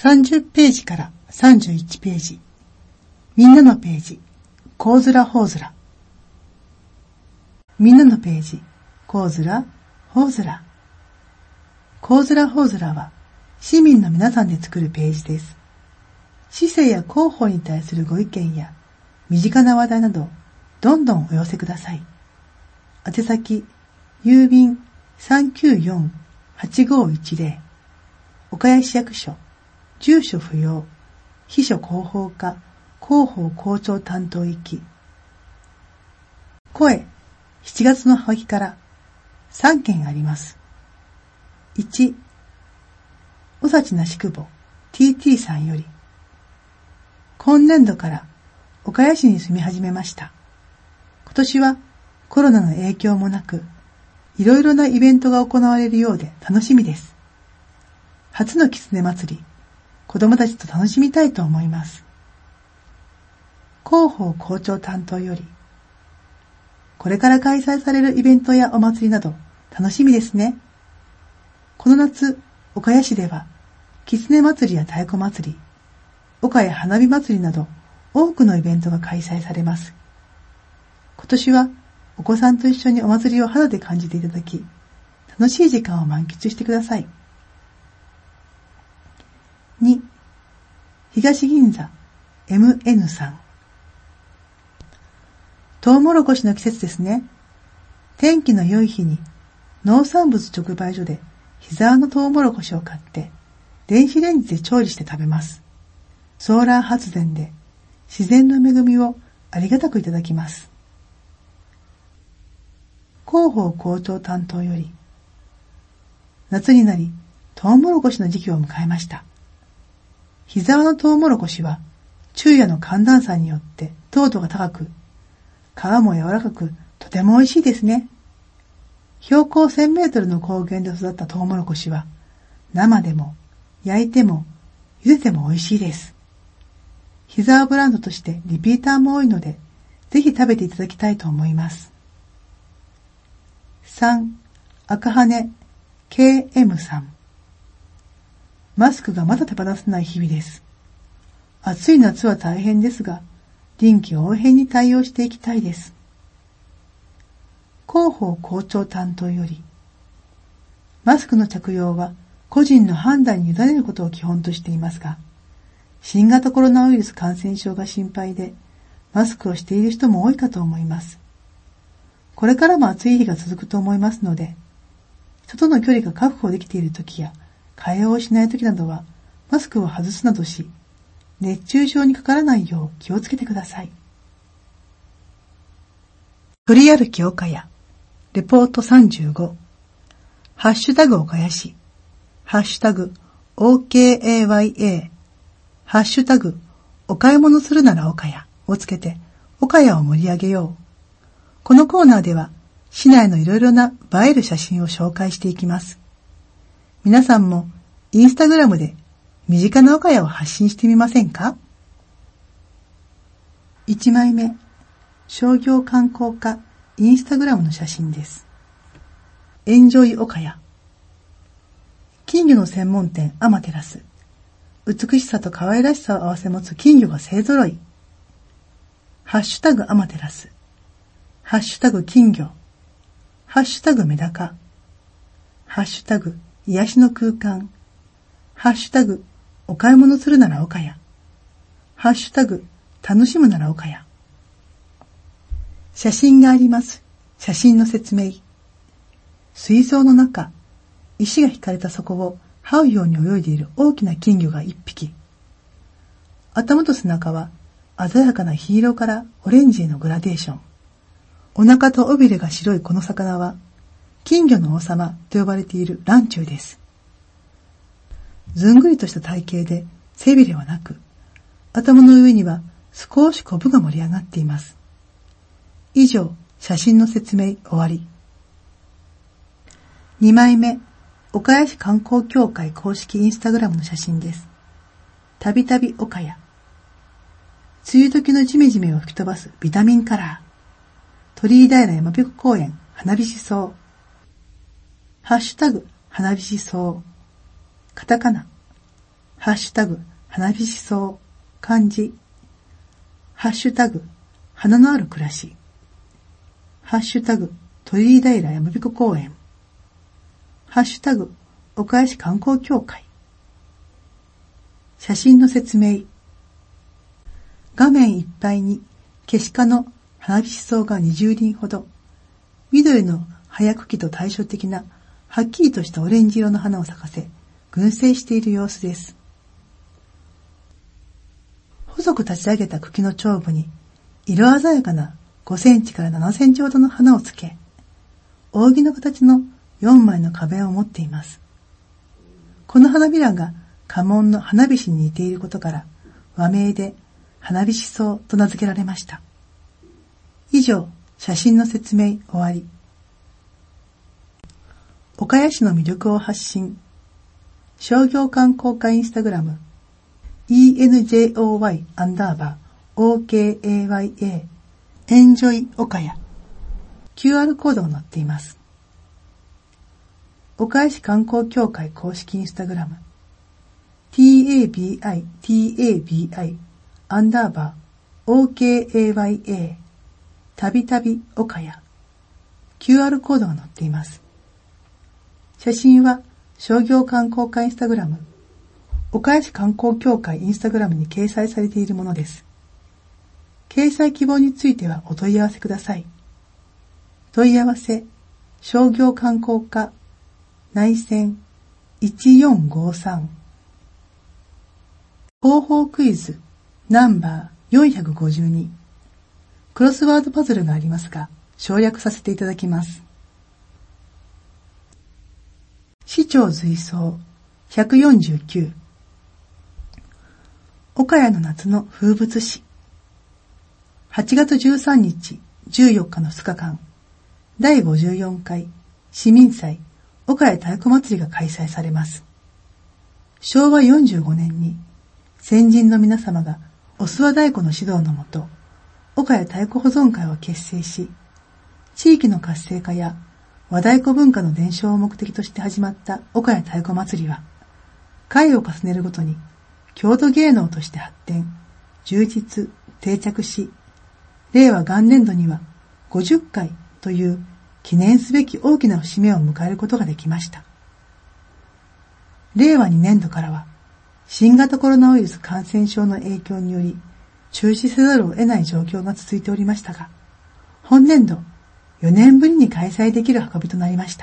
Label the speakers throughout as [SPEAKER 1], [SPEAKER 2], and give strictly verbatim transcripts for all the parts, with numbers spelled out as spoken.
[SPEAKER 1] さんじゅうページからさんじゅういちページ。みんなのページ、こうずらほうずら。みんなのページ、こうずらほうずら。こうずらほうずらは市民の皆さんで作るページです。市政や広報に対するご意見や身近な話題などどんどんお寄せください。宛先、郵便 さんきゅうよんはちごいちゼロ 岡谷市役所、住所不要、秘書広報課、広報校長担当行き。声、しちがつのハガキからさんけんあります。いち、おさちなしくぼ ティーティー さんより、今年度から岡谷市に住み始めました。今年はコロナの影響もなく、いろいろなイベントが行われるようで楽しみです。初の狐祭り、子供たちと楽しみたいと思います。広報校長担当より、これから開催されるイベントやお祭りなど楽しみですね。この夏、岡谷市では、狐祭りや太鼓祭り、岡谷花火祭りなど多くのイベントが開催されます。今年はお子さんと一緒にお祭りを肌で感じていただき、楽しい時間を満喫してください。に、東銀座 エムエヌ さん。トウモロコシの季節ですね。天気の良い日に農産物直売所で日沢のトウモロコシを買って電子レンジで調理して食べます。ソーラー発電で自然の恵みをありがたくいただきます。広報校長担当より、夏になりトウモロコシの時期を迎えました。日沢のトウモロコシは昼夜の寒暖差によって糖度が高く、皮も柔らかくとても美味しいですね。標高せんメートルの高原で育ったトウモロコシは生でも焼いても茹でても美味しいです。日沢ブランドとしてリピーターも多いので、ぜひ食べていただきたいと思います。さん、赤羽 ケーエム さん。マスクがまだ手放せない日々です。暑い夏は大変ですが、臨機応変に対応していきたいです。広報校長担当より、マスクの着用は個人の判断に委ねることを基本としていますが、新型コロナウイルス感染症が心配で、マスクをしている人も多いかと思います。これからも暑い日が続くと思いますので、人との距離が確保できているときや、会話をしないときなどは、マスクを外すなどし、熱中症にかからないよう気をつけてください。取り歩き岡谷、レポートさんじゅうご、ハッシュタグ岡谷市、ハッシュタグ オーケーエーワイエー、ハッシュタグお買い物するなら岡谷をつけて、岡谷を盛り上げよう。このコーナーでは、市内のいろいろな映える写真を紹介していきます。皆さんもインスタグラムで身近な岡谷を発信してみませんか？いちまいめ、商業観光課インスタグラムの写真です。エンジョイ岡谷。金魚の専門店アマテラス。美しさと可愛らしさを併せ持つ金魚が勢ぞろい。ハッシュタグアマテラス。ハッシュタグ金魚。ハッシュタグメダカ。ハッシュタグ癒しの空間。ハッシュタグお買い物するなら岡谷。ハッシュタグ楽しむなら岡谷。写真があります。写真の説明。水槽の中、石が引かれた底を這うように泳いでいる大きな金魚が一匹。頭と背中は鮮やかな黄色からオレンジへのグラデーション。お腹と尾びれが白いこの魚は、金魚の王様と呼ばれているランチュウです。ずんぐりとした体型で背びれはなく、頭の上には少しコブが盛り上がっています。以上、写真の説明終わり。にまいめ、岡谷市観光協会公式インスタグラムの写真です。たびたび岡谷。梅雨時のジメジメを吹き飛ばすビタミンカラー。鳥居平山彦公園花火しそう。ハッシュタグ花火しそう。カタカナ。 ハッシュタグ、花火しそう、漢字、ハッシュタグ、花のある暮らし、ハッシュタグ、鳥居平山彦公園、ハッシュタグ、岡谷市観光協会、写真の説明、画面いっぱいにケシ科の花火しそうがにじゅうりんほど、緑の葉茎と対照的なはっきりとしたオレンジ色の花を咲かせ、群生している様子です。細く立ち上げた茎の頂部に色鮮やかなごセンチからななセンチほどの花をつけ、扇の形のよんまいの花弁を持っています。この花びらが家紋の花火師に似ていることから、和名で花火しそうと名付けられました。以上、写真の説明終わり。岡谷市の魅力を発信。商業観光課インスタグラム イーエヌジェーオーワイ アンダーバー オーケーエーワイエー エンジョイ岡谷 キューアール コードが載っています。岡谷市観光協会公式インスタグラム ティーエービーアイ ティーエービーアイ アンダーバー オーケーエーワイエー たびたび岡谷 キューアール コードが載っています。写真は商業観光課インスタグラム、岡谷市観光協会インスタグラムに掲載されているものです。掲載希望についてはお問い合わせください。問い合わせ、商業観光課、内線いちよんごさん。広報クイズ、ナンバーよんひゃくごじゅうに。クロスワードパズルがありますが、省略させていただきます。市長随想ひゃくよんじゅうきゅう。岡谷の夏の風物詩。はちがつじゅうさんにち、じゅうよっかのふつかかん、だいごじゅうよんかい市民祭岡谷太鼓祭りが開催されます。しょうわよんじゅうごねんに先人の皆様がお諏訪太鼓の指導のもと、岡谷太鼓保存会を結成し、地域の活性化や和太鼓文化の伝承を目的として始まった岡谷太鼓祭りは、回を重ねるごとに郷土芸能として発展、充実、定着し、令和元年度にはごじゅっかいという記念すべき大きな節目を迎えることができました。令和にねんどからは、新型コロナウイルス感染症の影響により中止せざるを得ない状況が続いておりましたが、本年度よねんぶりに開催できる運びとなりました。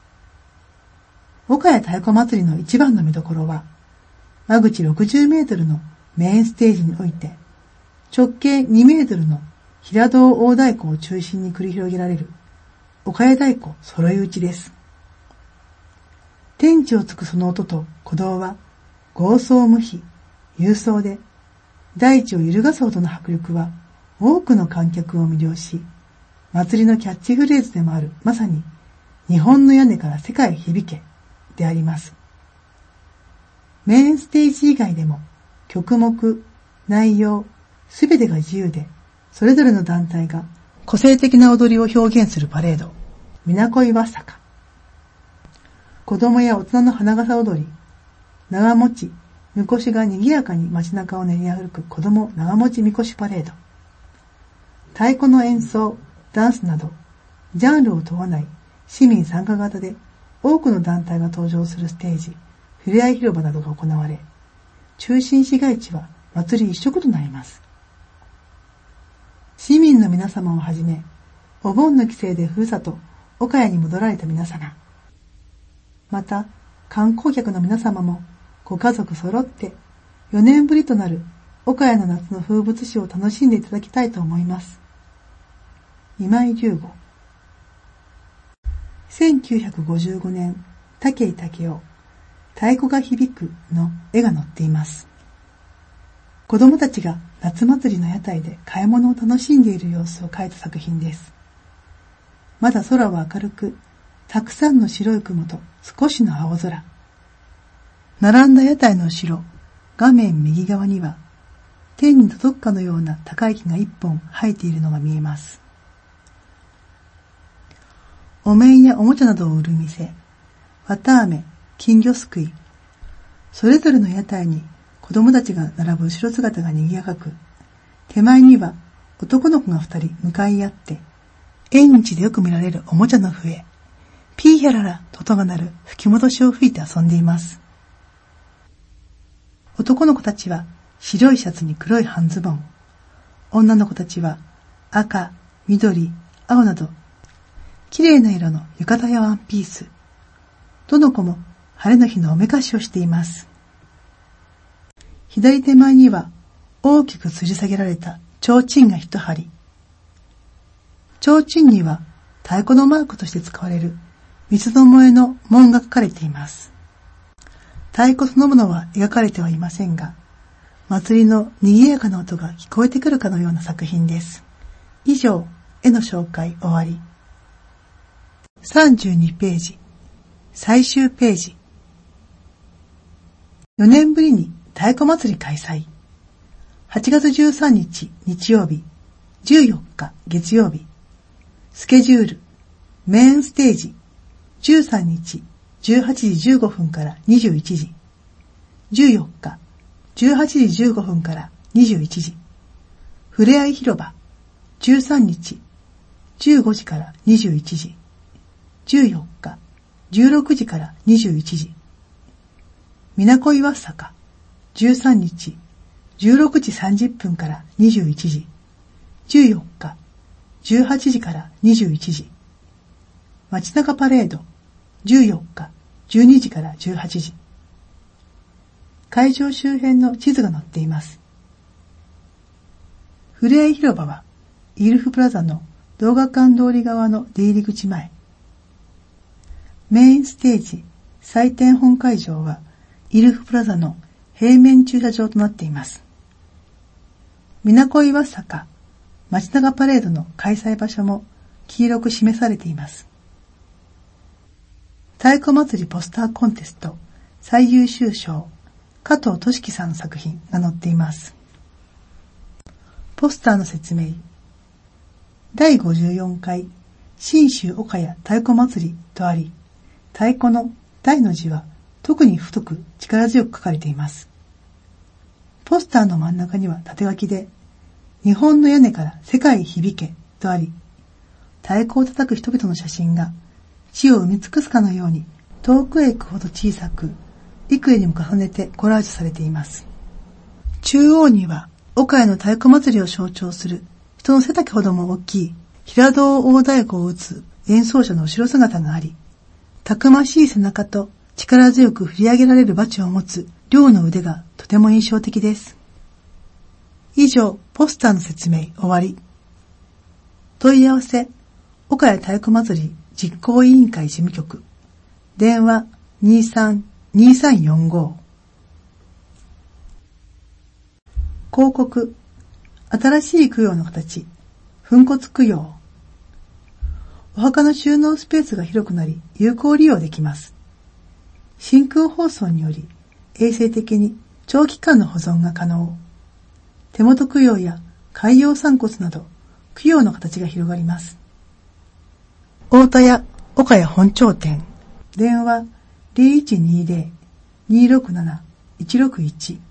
[SPEAKER 1] 岡谷太鼓祭りの一番の見どころは、間口ろくじゅうメートルのメインステージにおいて、直径にメートルの平胴大太鼓を中心に繰り広げられる岡谷太鼓揃い打ちです。天地をつくその音と鼓動は豪壮無比、勇壮で、大地を揺るがすほどの迫力は多くの観客を魅了し、祭りのキャッチフレーズでもあるまさに日本の屋根から世界響けであります。メインステージ以外でも曲目、内容、すべてが自由で、それぞれの団体が個性的な踊りを表現するパレード、みなこいわっさか。子供や大人の花笠踊り、長持ち、みこしが賑やかに街中を練り歩く子供長持ちみこしパレード。太鼓の演奏、ダンスなど、ジャンルを問わない市民参加型で多くの団体が登場するステージ、ふれあい広場などが行われ、中心市街地は祭り一色となります。市民の皆様をはじめ、お盆の帰省でふるさと、岡谷に戻られた皆様、また観光客の皆様もご家族揃ってよねんぶりとなる岡谷の夏の風物詩を楽しんでいただきたいと思います。今井隆吾。せんきゅうひゃくごじゅうごねん、武井武雄、太鼓が響くの絵が載っています。子供たちが夏祭りの屋台で買い物を楽しんでいる様子を描いた作品です。まだ空は明るく、たくさんの白い雲と少しの青空。並んだ屋台の後ろ、画面右側には、天に届くかのような高い木が一本生えているのが見えます。お面やおもちゃなどを売る店、わたあめ、金魚すくい、 それぞれの屋台に子供たちが並ぶ後ろ姿が賑やかく、手前には男の子が二人向かい合って、縁日でよく見られるおもちゃの笛、ピーヒャララと音が鳴る吹き戻しを吹いて遊んでいます。男の子たちは白いシャツに黒い半ズボン、女の子たちは赤、緑、青など、綺麗な色の浴衣やワンピース。どの子も晴れの日のおめかしをしています。左手前には大きく吊り下げられた提灯が一針。提灯には太鼓のマークとして使われる三つどもえの紋が書かれています。太鼓そのものは描かれてはいませんが、祭りの賑やかな音が聞こえてくるかのような作品です。以上、絵の紹介終わり。さんじゅうにページ、最終ページ。よねんぶりに太鼓祭り開催。はちがつじゅうさんにち日曜日、じゅうよっか月曜日。スケジュール、メインステージ、じゅうさんにちじゅうはちじじゅうごふんからにじゅういちじ。じゅうよっかじゅうはちじじゅうごふんからにじゅういちじ。ふれあい広場、じゅうさんにちじゅうごじからにじゅういちじ。じゅうよっかじゅうろくじからにじゅういちじ。みなこ岩坂、じゅうさんにちじゅうろくじさんじゅっぷんからにじゅういちじ。じゅうよっかじゅうはちじからにじゅういちじ。街中パレード、じゅうよっかじゅうにじからじゅうはちじ。会場周辺の地図が載っています。ふれあい広場はイルフプラザの動画館通り側の出入り口前。メインステージ祭典本会場はイルフプラザの平面駐車場となっています。みなこ岩坂街中パレードの開催場所も黄色く示されています。太鼓祭りポスターコンテスト最優秀賞加藤俊樹さんの作品が載っています。ポスターの説明。だいごじゅうよんかい信州岡谷太鼓祭りとあり、太鼓の大の字は特に太く力強く書かれています。ポスターの真ん中には縦書きで、日本の屋根から世界響けとあり、太鼓を叩く人々の写真が地を埋め尽くすかのように遠くへ行くほど小さく、幾重にも重ねてコラージュされています。中央には岡谷の太鼓祭りを象徴する人の背丈ほども大きい平胴大太鼓を打つ演奏者の後ろ姿があり、たくましい背中と力強く振り上げられるバチを持つ両の腕がとても印象的です。以上、ポスターの説明終わり。問い合わせ、岡谷太鼓祭り実行委員会事務局。電話にさんにーさんよんご。広告、新しい供養の形、粉骨供養。お墓の収納スペースが広くなり、有効利用できます。真空包装により、衛生的に長期間の保存が可能。手元供養や海洋散骨など、供養の形が広がります。大田屋岡谷本町店。電話ゼロいちにゼロ にーろくなな いちろくいち。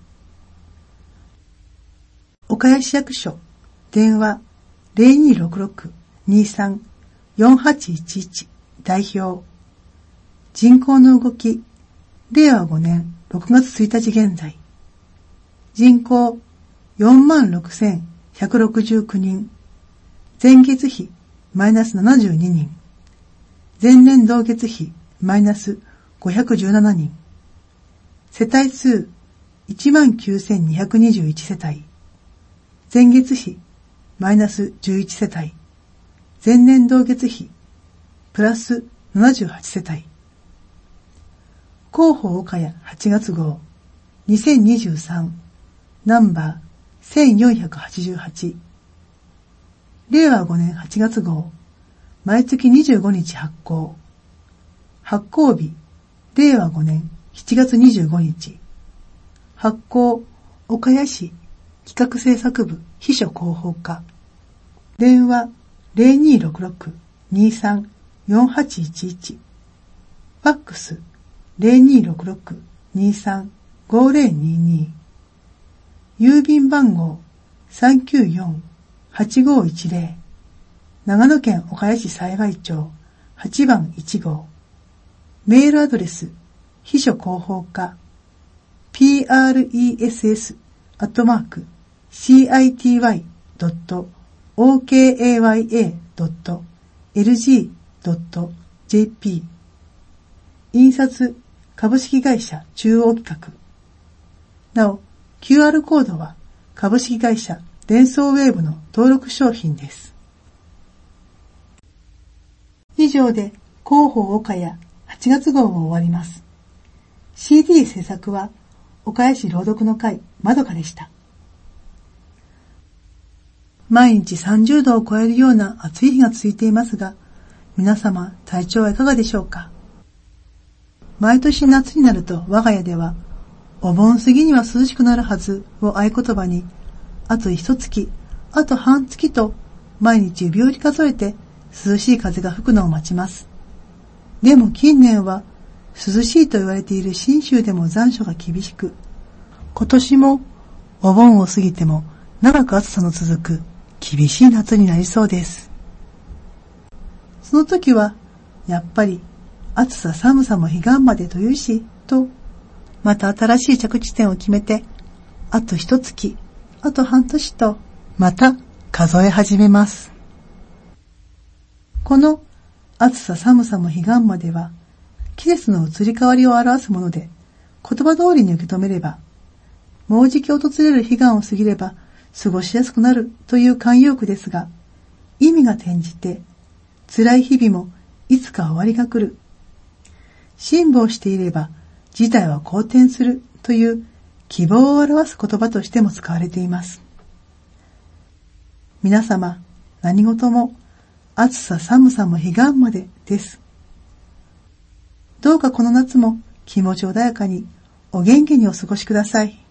[SPEAKER 1] 岡谷市役所。電話ゼロにーろくろく にーさん よんはちいちいち。代表。人口の動き。れいわごねんろくがつついたち現在。人口 よんまんろくせんひゃくろくじゅうきゅうにん。前月比マイナスななじゅうににん。前年同月比マイナスごひゃくじゅうななにん。世帯数 いちまんきゅうせんにひゃくにじゅういち 世帯。前月比マイナスじゅういち世帯。前年同月比プラスななじゅうはち世帯。広報岡谷はちがつ号にせんにじゅうさんナンバーせんよんひゃくはちじゅうはち。れいわごねんはちがつ号毎月にじゅうごにち発行。発行日れいわごねんしちがつにじゅうごにち。発行岡谷市企画制作部秘書広報課。電話ゼロにーろくろく にーさん よんはちいちいち。ファックスゼロにーろくろく にーさんごーぜろにーにー、郵便番号 さんきゅうよんはちごいちぜろ、長野県岡谷市幸町はちばんいち号、メールアドレス、秘書広報課、プレス アットマーク、シーアイティーワイドットオーケーエーワイエードットエルジードットジェーピー、印刷株式会社中央企画。なお、キューアール コードは株式会社デンソーウェーブの登録商品です。以上で広報岡谷はちがつ号を終わります。シーディー 制作は岡谷市朗読の会まどかでした。毎日さんじゅうどを超えるような暑い日が続いていますが、皆様体調はいかがでしょうか。毎年夏になると我が家では、お盆過ぎには涼しくなるはずを合言葉に、あと一月、あと半月と毎日指折り数えて涼しい風が吹くのを待ちます。でも近年は涼しいと言われている信州でも残暑が厳しく、今年もお盆を過ぎても長く暑さの続く厳しい夏になりそうです。その時はやっぱり暑さ寒さも彼岸までというしと、また新しい着地点を決めて、あと一月、あと半年とまた数え始めます。この暑さ寒さも彼岸までは季節の移り変わりを表すもので、言葉通りに受け止めれば、もうじき訪れる彼岸を過ぎれば過ごしやすくなるという慣用句ですが、意味が転じて辛い日々もいつか終わりが来る、辛抱していれば事態は好転するという希望を表す言葉としても使われています。皆様、何事も暑さ寒さも彼岸までです。どうかこの夏も気持ち穏やかにお元気にお過ごしください。